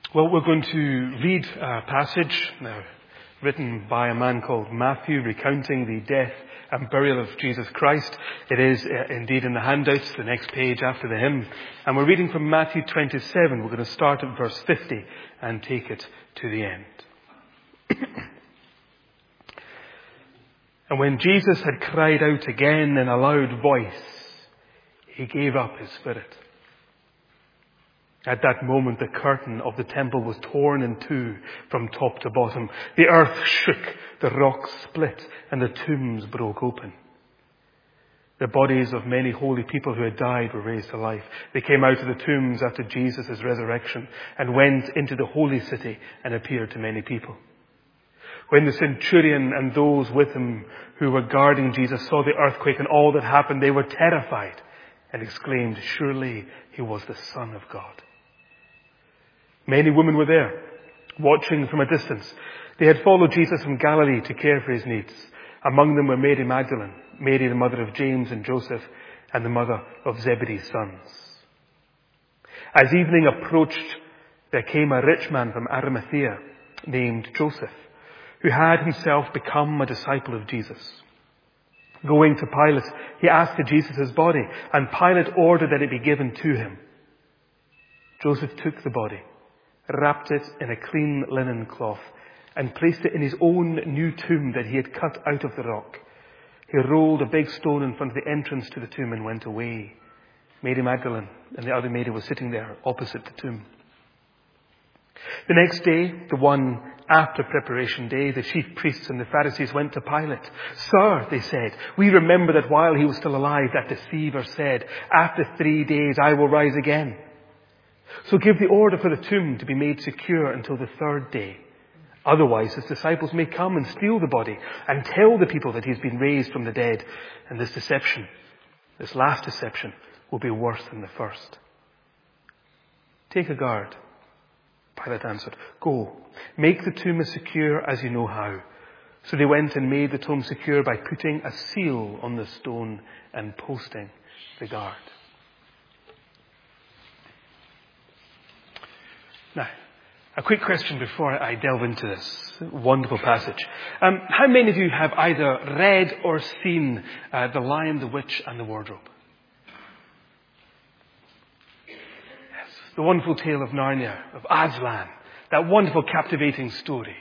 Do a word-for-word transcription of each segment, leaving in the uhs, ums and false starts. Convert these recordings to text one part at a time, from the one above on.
Well, we're going to read a passage now written by a man called Matthew, recounting the death and burial of Jesus Christ. It is uh, indeed in the handouts, the next page after the hymn. And we're reading from Matthew twenty-seven. We're going to start at verse fifty and take it to the end. And when Jesus had cried out again in a loud voice, he gave up his spirit. At that moment, the curtain of the temple was torn in two from top to bottom. The earth shook, the rocks split, and the tombs broke open. The bodies of many holy people who had died were raised to life. They came out of the tombs after Jesus' resurrection and went into the holy city and appeared to many people. When the centurion and those with him who were guarding Jesus saw the earthquake and all that happened, they were terrified and exclaimed, "Surely he was the Son of God." Many women were there, watching from a distance. They had followed Jesus from Galilee to care for his needs. Among them were Mary Magdalene, Mary the mother of James and Joseph, and the mother of Zebedee's sons. As evening approached, there came a rich man from Arimathea named Joseph, who had himself become a disciple of Jesus. Going to Pilate, he asked for Jesus' body, and Pilate ordered that it be given to him. Joseph took the body, wrapped it in a clean linen cloth, and placed it in his own new tomb that he had cut out of the rock. He rolled a big stone in front of the entrance to the tomb and went away. Mary Magdalene and the other Mary was sitting there opposite the tomb. The next day, the one after preparation day, the chief priests and the Pharisees went to Pilate. "Sir," they said, "we remember that while he was still alive, that deceiver said, 'After three days I will rise again.' So give the order for the tomb to be made secure until the third day. Otherwise, his disciples may come and steal the body and tell the people that he's been raised from the dead. And this deception, this last deception, will be worse than the first." "Take a guard," Pilate answered. "Go, make the tomb as secure as you know how." So they went and made the tomb secure by putting a seal on the stone and posting the guard. Now, a quick question before I delve into this wonderful passage. Um, how many of you have either read or seen uh, The Lion, the Witch and the Wardrobe? Yes, the wonderful tale of Narnia, of Aslan, that wonderful captivating story.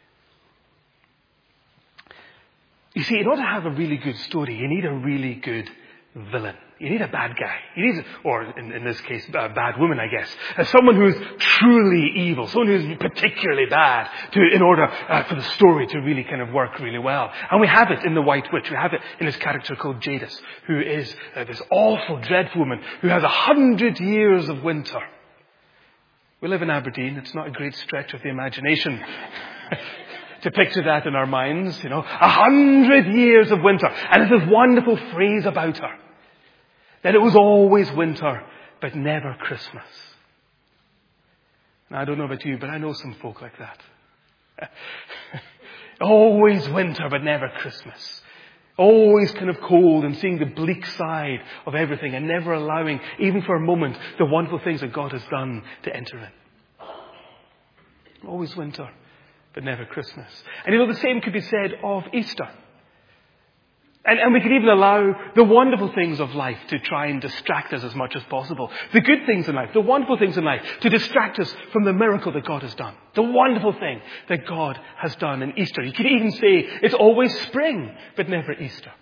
You see, in order to have a really good story, you need a really good villain. You need a bad guy. You need, or in, in this case, a bad woman, I guess. As someone who is truly evil, someone who is particularly bad, to, in order uh, for the story to really kind of work really well. And we have it in The White Witch. We have it in this character called Jadis, who is uh, this awful, dreadful woman who has a hundred years of winter. We live in Aberdeen. It's not a great stretch of the imagination to picture that in our minds, you know. A hundred years of winter. And there's this wonderful phrase about her. That it was always winter, but never Christmas. Now, I don't know about you, but I know some folk like that. Always winter, but never Christmas. Always kind of cold and seeing the bleak side of everything and never allowing, even for a moment, the wonderful things that God has done to enter in. Always winter, but never Christmas. And you know, the same could be said of Easter. And, and we could even allow the wonderful things of life to try and distract us as much as possible. The good things in life, the wonderful things in life, to distract us from the miracle that God has done. The wonderful thing that God has done in Easter. You could even say it's always spring, but never Easter.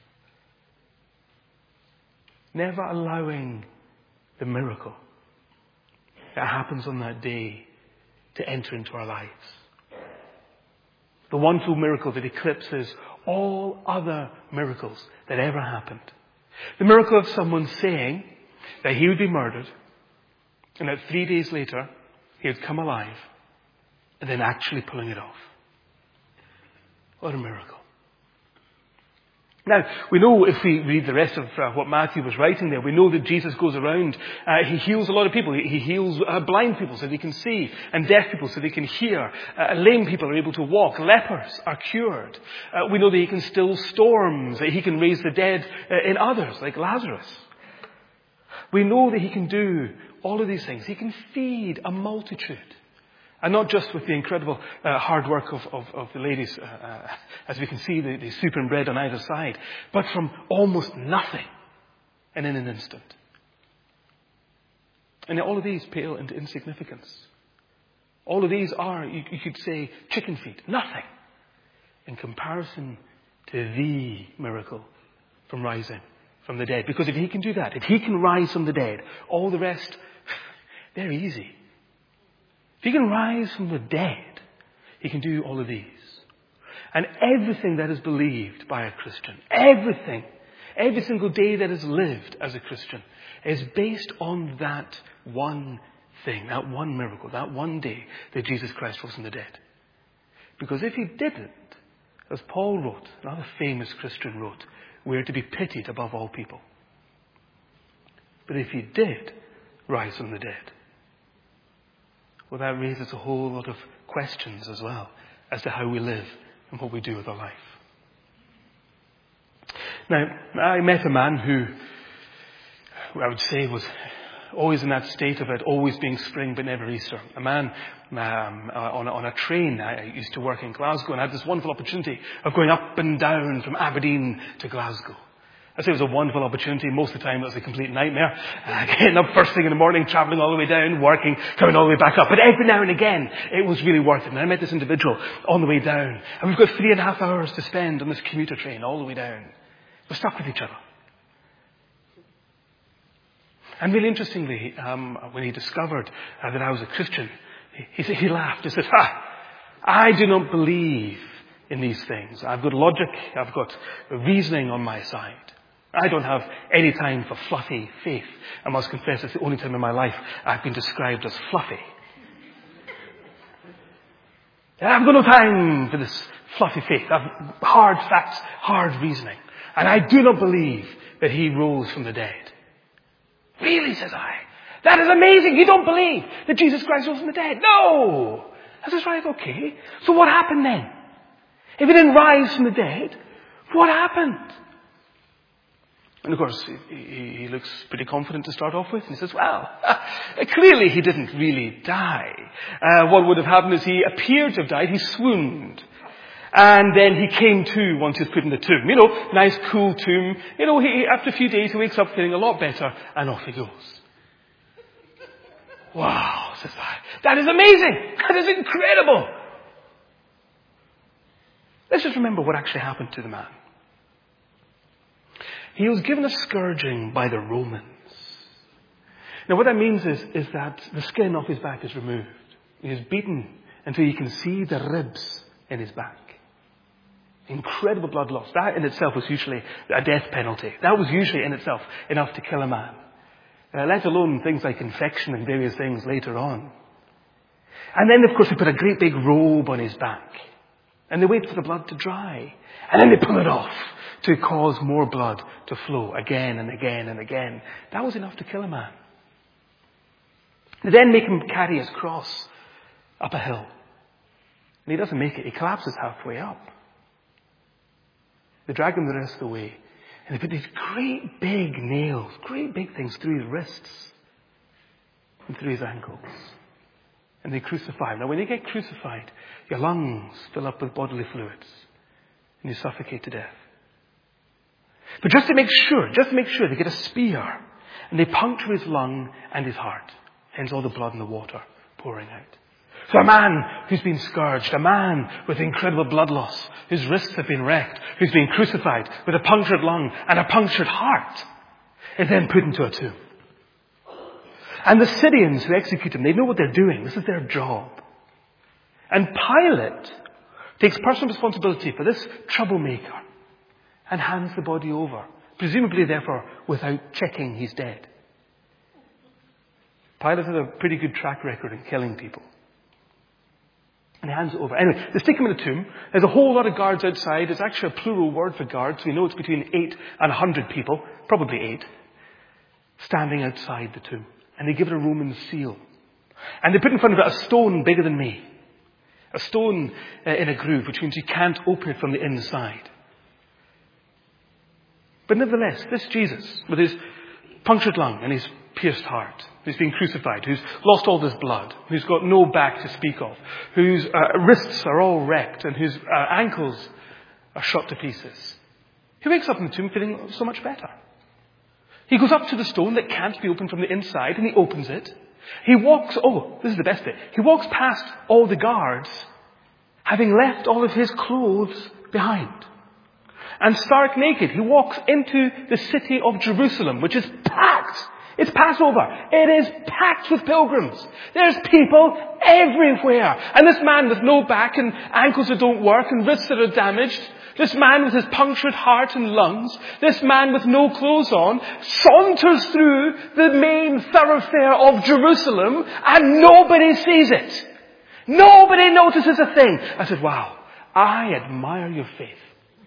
Never allowing the miracle that happens on that day to enter into our lives. The wonderful miracle that eclipses all other miracles that ever happened. The miracle of someone saying that he would be murdered and that three days later he would come alive and then actually pulling it off. What a miracle. Now, we know if we read the rest of uh, what Matthew was writing there, we know that Jesus goes around, uh, he heals a lot of people. He, he heals uh, blind people so they can see, and deaf people so they can hear. Uh, lame people are able to walk. Lepers are cured. Uh, we know that he can still storms, that he can raise the dead uh, in others, like Lazarus. We know that he can do all of these things. He can feed a multitude. And not just with the incredible uh, hard work of, of, of the ladies, uh, uh, as we can see, the, the soup and bread on either side, but from almost nothing and in an instant. And all of these pale into insignificance. All of these are, you, you could say, chicken feet. Nothing in comparison to the miracle from rising from the dead. Because if he can do that, if he can rise from the dead, all the rest, they're easy. If he can rise from the dead, he can do all of these. And everything that is believed by a Christian, everything, every single day that is lived as a Christian, is based on that one thing, that one miracle, that one day that Jesus Christ rose from the dead. Because if he didn't, as Paul wrote, another famous Christian wrote, we are to be pitied above all people. But if he did rise from the dead, well, that raises a whole lot of questions as well as to how we live and what we do with our life. Now, I met a man who, who I would say was always in that state of it always being spring but never Easter. A man um, on, a, on a train. I used to work in Glasgow and I had this wonderful opportunity of going up and down from Aberdeen to Glasgow. I say it was a wonderful opportunity. Most of the time it was a complete nightmare. Uh, getting up first thing in the morning, travelling all the way down, working, coming all the way back up. But every now and again, it was really worth it. And I met this individual on the way down. And we've got three and a half hours to spend on this commuter train all the way down. We're stuck with each other. And really interestingly, um, when he discovered uh, that I was a Christian, he, he, he laughed. He said, ha, I do not believe in these things. I've got logic. I've got reasoning on my side. I don't have any time for fluffy faith. I must confess it's the only time in my life I've been described as fluffy. I've got no time for this fluffy faith. I've hard facts, hard reasoning. And I do not believe that he rose from the dead. Really, says I. That is amazing. You don't believe that Jesus Christ rose from the dead? No. I says, right, okay. So what happened then? If he didn't rise from the dead, what happened? And of course, he, he looks pretty confident to start off with. And he says, well, clearly he didn't really die. Uh, what would have happened is he appeared to have died. He swooned. And then he came to once he was put in the tomb. You know, nice, cool tomb. You know, he, after a few days, he wakes up feeling a lot better. And off he goes. Wow, says I. That is amazing. That is incredible. Let's just remember what actually happened to the man. He was given a scourging by the Romans. Now what that means is, is that the skin off his back is removed. He is beaten until you can see the ribs in his back. Incredible blood loss. That in itself was usually a death penalty. That was usually in itself enough to kill a man. Uh, let alone things like infection and various things later on. And then of course they put a great big robe on his back. And they wait for the blood to dry. And then they pull it off to cause more blood to flow again and again and again. That was enough to kill a man. They then make him carry his cross up a hill. And he doesn't make it. He collapses halfway up. They drag him the rest of the way. And they put these great big nails, great big things through his wrists and through his ankles. And they crucify him. Now when they get crucified, your lungs fill up with bodily fluids. And you suffocate to death. But just to make sure, just to make sure, they get a spear. And they puncture his lung and his heart. Hence all the blood and the water pouring out. So a man who's been scourged, a man with incredible blood loss, whose wrists have been wrecked, who's been crucified with a punctured lung and a punctured heart, is then put into a tomb. And the Syrians who execute him, they know what they're doing. This is their job. And Pilate takes personal responsibility for this troublemaker and hands the body over, presumably therefore without checking he's dead. Pilate has a pretty good track record in killing people. And he hands it over. Anyway, they stick him in the tomb. There's a whole lot of guards outside. It's actually a plural word for guards. So we know it's between eight and a hundred people, probably eight, standing outside the tomb. And they give it a Roman seal. And they put in front of it a stone bigger than me. A stone uh, in a groove, which means you can't open it from the inside. But nevertheless, this Jesus, with his punctured lung and his pierced heart, who's been crucified, who's lost all his blood, who's got no back to speak of, whose uh, wrists are all wrecked and whose uh, ankles are shot to pieces. He wakes up in the tomb feeling so much better. He goes up to the stone that can't be opened from the inside and he opens it. He walks, oh, this is the best bit. He walks past all the guards, having left all of his clothes behind. And stark naked, he walks into the city of Jerusalem, which is packed. It's Passover. It is packed with pilgrims. There's people everywhere. And this man with no back and ankles that don't work and wrists that are damaged, this man with his punctured heart and lungs, this man with no clothes on, saunters through the main thoroughfare of Jerusalem and nobody sees it. Nobody notices a thing. I said, wow, I admire your faith.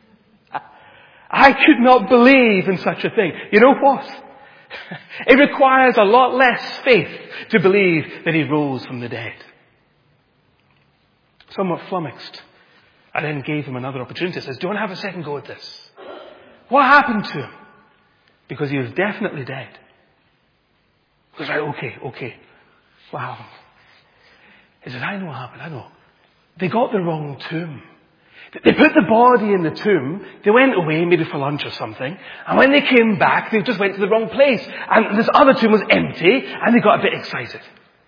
I could not believe in such a thing. You know what? It requires a lot less faith to believe that he rose from the dead. Somewhat flummoxed, I then gave him another opportunity. I says, do you want to have a second go at this? What happened to him? Because he was definitely dead. He was like, okay, okay. What happened? He says, I know what happened, I know. They got the wrong tomb. They put the body in the tomb, they went away maybe for lunch or something, and when they came back, they just went to the wrong place. And this other tomb was empty, and they got a bit excited.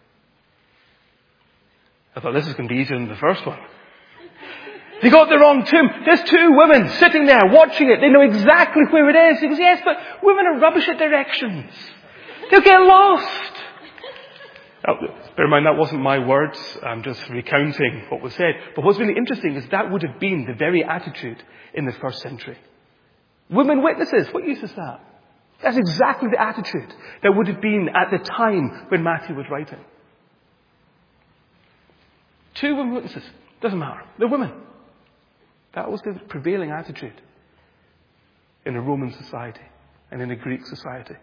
I thought, this is going to be easier than the first one. They got the wrong tomb. There's two women sitting there watching it. They know exactly where it is. He goes, yes, but women are rubbish at directions. They'll get lost. Now, bear in mind, that wasn't my words. I'm just recounting what was said. But what's really interesting is that would have been the very attitude in the first century. Women witnesses, what use is that? That's exactly the attitude that would have been at the time when Matthew was writing. Two women witnesses, doesn't matter. They're women. That was the prevailing attitude in a Roman society and in a Greek society.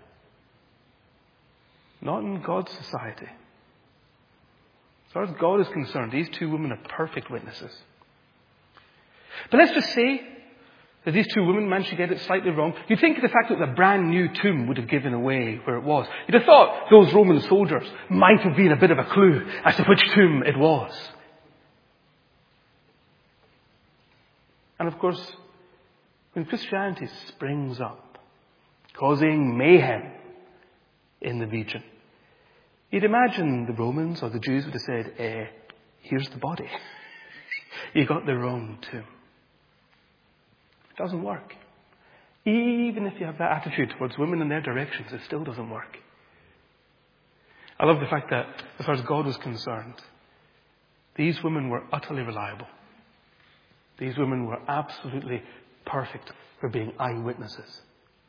Not in God's society. As far as God is concerned, these two women are perfect witnesses. But let's just say that these two women managed to get it slightly wrong. You'd think the fact that it was a brand new tomb would have given away where it was. You'd have thought those Roman soldiers might have been a bit of a clue as to which tomb it was. And of course, when Christianity springs up, causing mayhem in the region, you'd imagine the Romans or the Jews would have said, eh, here's the body. You got the wrong tomb. It doesn't work. Even if you have that attitude towards women and their directions, it still doesn't work. I love the fact that, as far as God was concerned, these women were utterly reliable. These women were absolutely perfect for being eyewitnesses.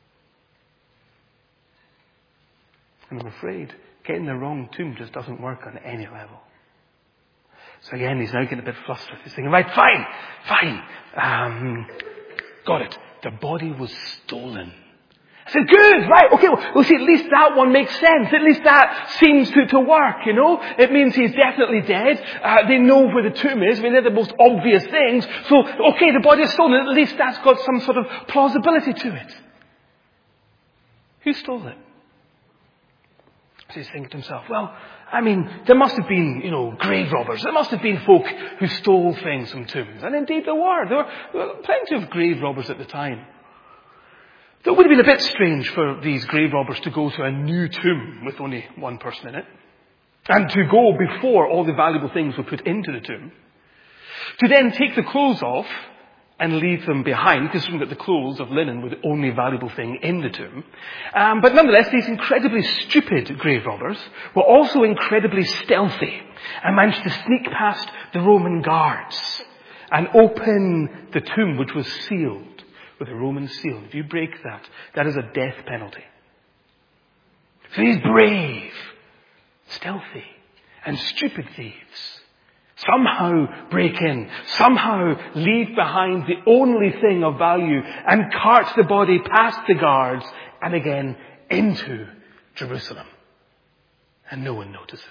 And I'm afraid getting the wrong tomb just doesn't work on any level. So again, he's now getting a bit flustered. He's thinking, right, fine, fine. Um, got it. The body was stolen. I said, good, right, okay, well, well, see, at least that one makes sense. At least that seems to, to work, you know. It means he's definitely dead. Uh, they know where the tomb is. I mean, they're the most obvious things. So, okay, the body is stolen. At least that's got some sort of plausibility to it. Who stole it? So he's thinking to himself, well, I mean, there must have been, you know, grave robbers. There must have been folk who stole things from tombs. And indeed there were. There were, there were plenty of grave robbers at the time. It would have been a bit strange for these grave robbers to go to a new tomb with only one person in it. And to go before all the valuable things were put into the tomb. To then take the clothes off and leave them behind, considering that the clothes of linen were the only valuable thing in the tomb. Um, but nonetheless, these incredibly stupid grave robbers were also incredibly stealthy and managed to sneak past the Roman guards and open the tomb, which was sealed with a Roman seal. If you break that, that is a death penalty. So these brave, stealthy, and stupid thieves somehow break in, somehow leave behind the only thing of value and cart the body past the guards and again into Jerusalem. And no one notices.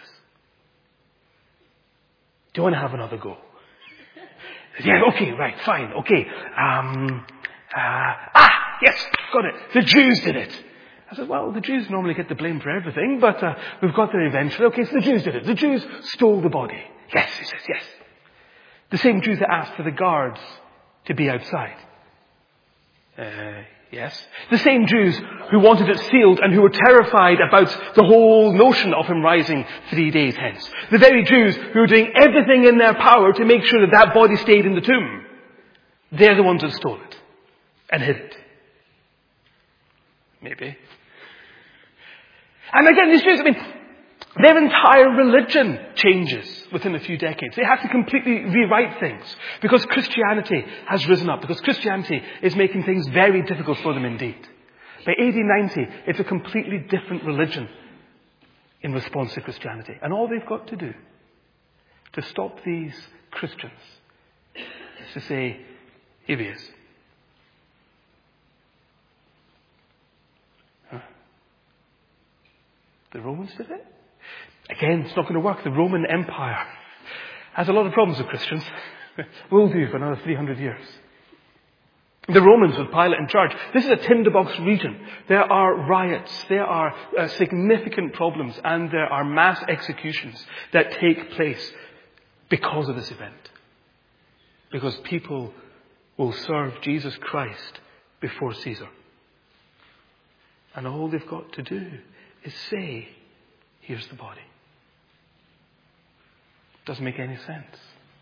Do you want to have another go? Yeah, okay, right, fine, okay. Um, uh, ah, yes, got it. The Jews did it. I said, well, the Jews normally get the blame for everything, but uh, we've got there eventually. Okay, so the Jews did it. The Jews stole the body. Yes, he says, yes. The same Jews that asked for the guards to be outside. Uh, yes. The same Jews who wanted it sealed and who were terrified about the whole notion of him rising three days hence. The very Jews who were doing everything in their power to make sure that that body stayed in the tomb. They're the ones that stole it and hid it. Maybe. And again, these Jews, I mean, their entire religion changes within a few decades. They have to completely rewrite things because Christianity has risen up, because Christianity is making things very difficult for them indeed. By A D ninety, it's a completely different religion in response to Christianity. And all they've got to do to stop these Christians is to say, here he is. Huh? The Romans did it? Again, it's not going to work. The Roman Empire has a lot of problems with Christians. Will do for another three hundred years. The Romans with Pilate in charge. This is a tinderbox region. There are riots. There are uh, significant problems. And there are mass executions that take place because of this event. Because people will serve Jesus Christ before Caesar. And all they've got to do is say, here's the body. Doesn't make any sense.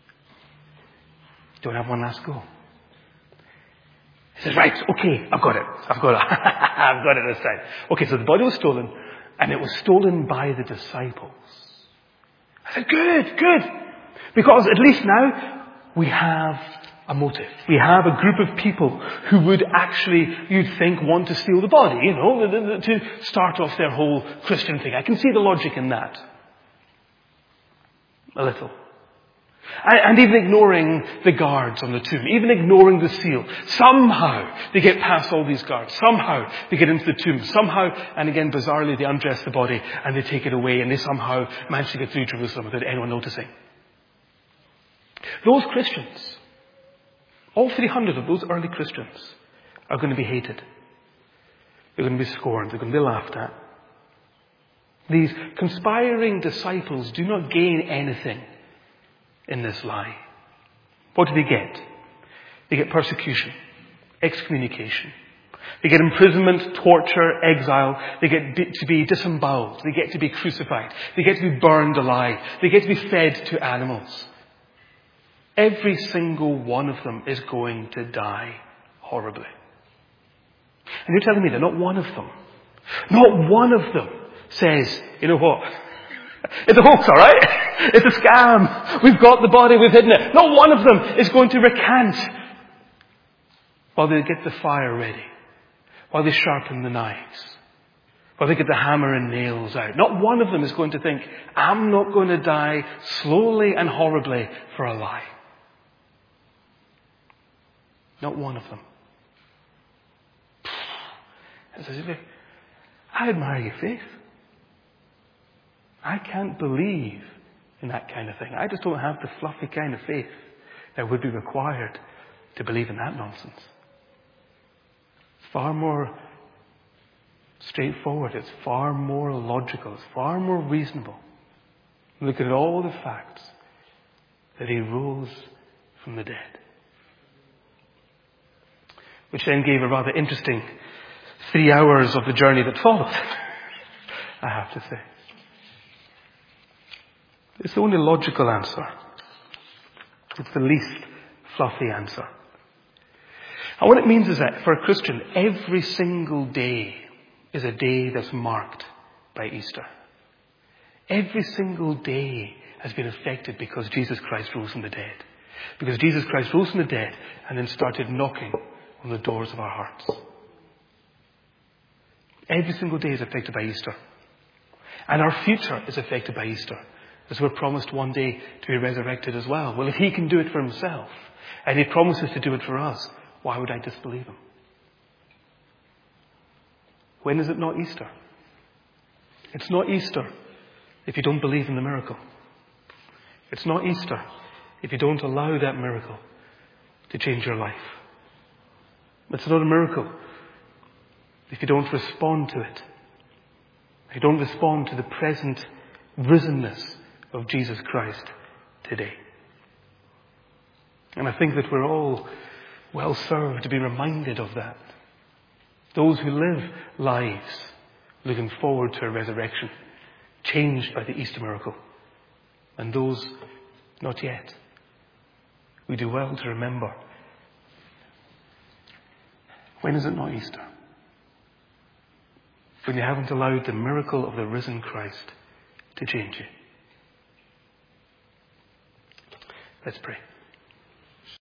Don't have one last go. He says, right, okay, I've got it. I've got it. I've got it this time. Okay, so the body was stolen, and it was stolen by the disciples. I said, good, good. Because at least now we have a motive. We have a group of people who would actually, you'd think, want to steal the body, you know, to start off their whole Christian thing. I can see the logic in that. A little. And even ignoring the guards on the tomb, even ignoring the seal. Somehow they get past all these guards. Somehow they get into the tomb. Somehow, and again bizarrely, they undress the body and they take it away and they somehow manage to get through Jerusalem without anyone noticing. Those Christians, all three hundred of those early Christians, are going to be hated. They're going to be scorned. They're going to be laughed at. These conspiring disciples do not gain anything in this lie. What do they get? They get persecution, excommunication. They get imprisonment, torture, exile. They get to be disemboweled. They get to be crucified. They get to be burned alive. They get to be fed to animals. Every single one of them is going to die horribly. And you're telling me that not one of them, not one of them says, you know what? It's a hoax, all right? It's a scam. We've got the body, we've hidden it. Not one of them is going to recant while they get the fire ready, while they sharpen the knives, while they get the hammer and nails out. Not one of them is going to think, I'm not going to die slowly and horribly for a lie. Not one of them. I admire your faith. I can't believe in that kind of thing. I just don't have the fluffy kind of faith that would be required to believe in that nonsense. It's far more straightforward. It's far more logical. It's far more reasonable. Look at all the facts that he rose from the dead. Which then gave a rather interesting three hours of the journey that followed, I have to say. It's the only logical answer. It's the least fluffy answer. And what it means is that for a Christian, every single day is a day that's marked by Easter. Every single day has been affected because Jesus Christ rose from the dead. Because Jesus Christ rose from the dead and then started knocking on the doors of our hearts. Every single day is affected by Easter. And our future is affected by Easter. As we're promised one day to be resurrected as well. Well, if he can do it for himself, and he promises to do it for us, why would I disbelieve him? When is it not Easter? It's not Easter if you don't believe in the miracle. It's not Easter if you don't allow that miracle to change your life. It's not a miracle if you don't respond to it, if you don't respond to the present risenness of Jesus Christ today. And I think that we're all well served to be reminded of that. Those who live lives looking forward to a resurrection, changed by the Easter miracle, and those not yet. We do well to remember. When is it not Easter? When you haven't allowed the miracle of the risen Christ to change you. Let's pray.